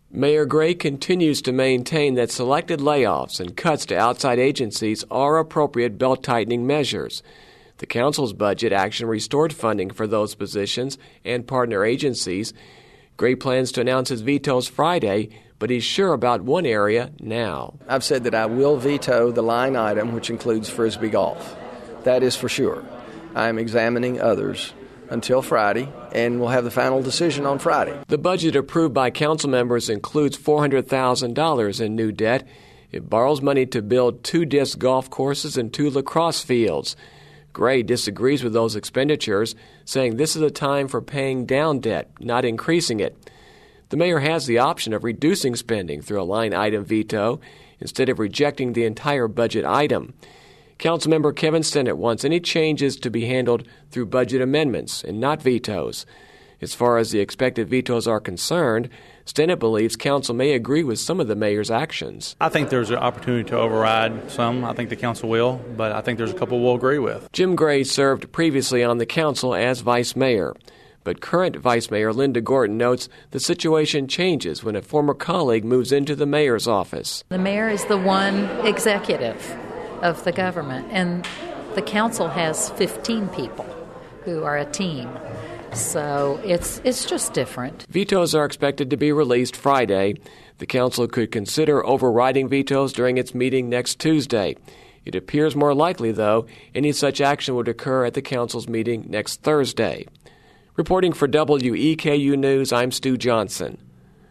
Mayor Gray continues to maintain that selected layoffs and cuts to outside agencies are appropriate belt-tightening measures. The council's budget action restored funding for those positions and partner agencies. Gray plans to announce his vetoes Friday, but he's sure about one area now. I've said that I will veto the line item, which includes Frisbee golf. That is for sure. I am examining others until Friday, and we'll have the final decision on Friday. The budget approved by council members includes $400,000 in new debt. It borrows money to build 2 disc golf courses and 2 lacrosse fields. Gray disagrees with those expenditures, saying this is a time for paying down debt, not increasing it. The mayor has the option of reducing spending through a line item veto instead of rejecting the entire budget item. Councilmember Kevin Stennett wants any changes to be handled through budget amendments and not vetoes. As far as the expected vetoes are concerned, Stennett believes council may agree with some of the mayor's actions. I think there's an opportunity to override some. I think the council will, but I think there's a couple we'll agree with. Jim Gray served previously on the council as vice mayor. But current Vice Mayor Linda Gorton notes the situation changes when a former colleague moves into the mayor's office. The mayor is the one executive of the government, and the council has 15 people who are a team. So it's just different. Vetoes are expected to be released Friday. The council could consider overriding vetoes during its meeting next Tuesday. It appears more likely, though, any such action would occur at the council's meeting next Thursday. Reporting for WEKU News, I'm Stu Johnson.